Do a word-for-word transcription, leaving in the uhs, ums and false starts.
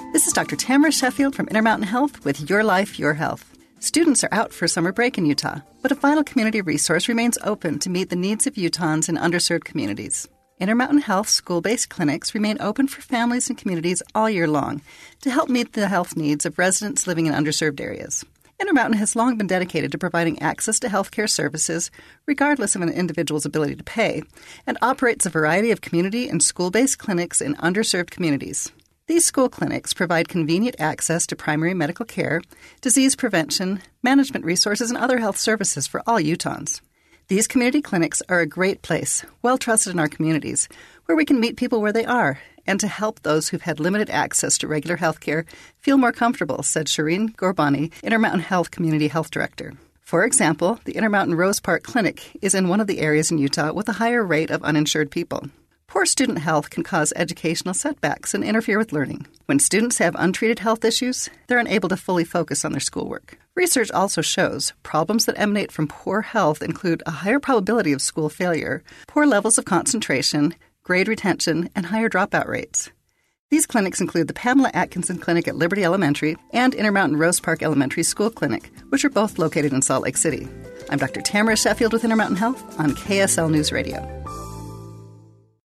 This is Doctor Tamara Sheffield from Intermountain Health with Your Life, Your Health. Students are out for summer break in Utah, but a vital community resource remains open to meet the needs of Utahns in underserved communities. Intermountain Health school-based clinics remain open for families and communities all year long to help meet the health needs of residents living in underserved areas. Intermountain has long been dedicated to providing access to healthcare services regardless of an individual's ability to pay, and operates a variety of community and school-based clinics in underserved communities. These school clinics provide convenient access to primary medical care, disease prevention, management resources, and other health services for all Utahns. These community clinics are a great place, well trusted in our communities, where we can meet people where they are and to help those who've had limited access to regular health care feel more comfortable, said Shireen Gorbani, Intermountain Health Community Health Director. For example, the Intermountain Rose Park Clinic is in one of the areas in Utah with a higher rate of uninsured people. Poor student health can cause educational setbacks and interfere with learning. When students have untreated health issues, they're unable to fully focus on their schoolwork. Research also shows problems that emanate from poor health include a higher probability of school failure, poor levels of concentration, grade retention, and higher dropout rates. These clinics include the Pamela Atkinson Clinic at Liberty Elementary and Intermountain Rose Park Elementary School Clinic, which are both located in Salt Lake City. I'm Doctor Tamara Sheffield with Intermountain Health on K S L News Radio.